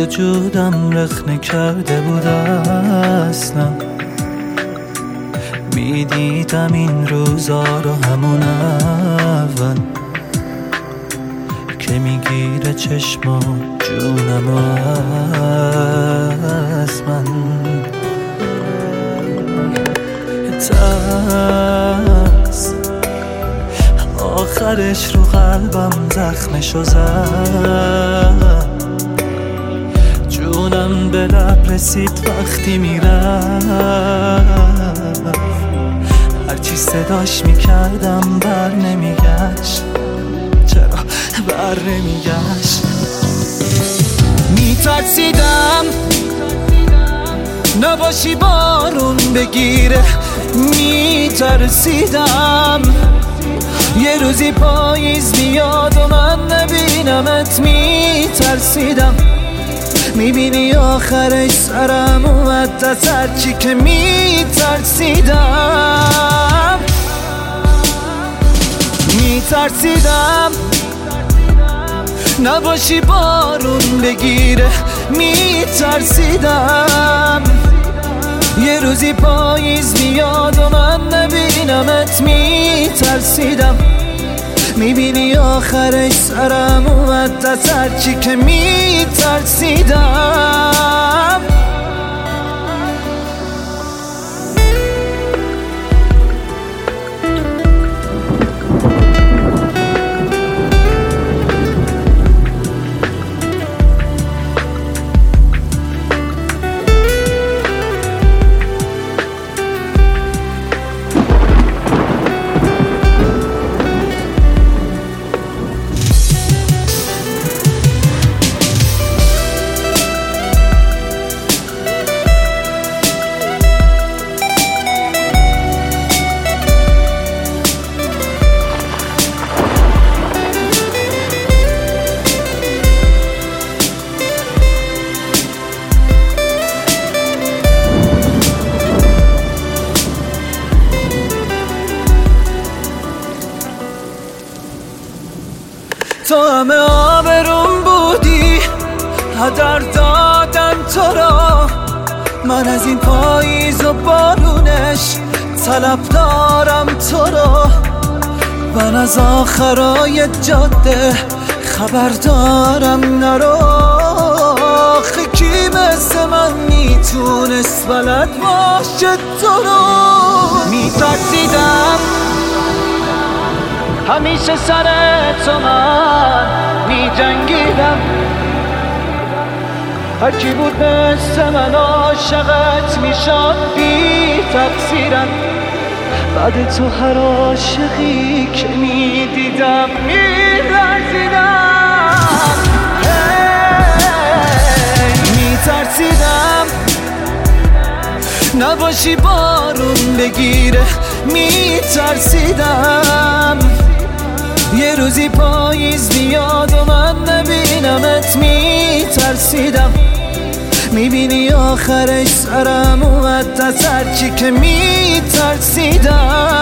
وجودم رخنه کرده بود اصلا. میدیدم این روزا رو همون اول که میگیره چشما جونم از من. ترس آخرش رو قلبم زخمشو زد. جونم به لب رسید وقتی میرفت. هرچی صداش میکردم بر نمیگشت. چرا بر نمیگشت؟ میترسیدم نباشی بارون بگیره. میترسیدم یه روزی پاییز بیاد و من نبینمت. میترسیدم میبینی آخرش سرم اومد از هرچی که میترسیدم. میترسیدم نباشی بارون بگیره. میترسیدم یه روزی پاییز بیاد و من نبینمت. میترسیدم میبینی آخرش سرم اومد از هرچی که میترسیدم. تو همه آبروم بودی، هدر دادن تو را. من از این پاییز و بارونش طلب دارم تو را. من از آخرای جاده خبر دارم نرو. آخه کی مثل من میتونست بلد باشه تو رو. میترسیدم همیشه سر تو من میجنگیدم. هرکی بود مثل من عاشقت میشد بی تقصیرم. بعد تو هر عاشقی که میدیدم میلرزیدم. میترسیدم نباشی بارون بگیره. میترسیدم یه روزی پاییز بیاد و من نبینمت. میترسیدم میبینی آخرش سرم اومد از هرچی که میترسیدم.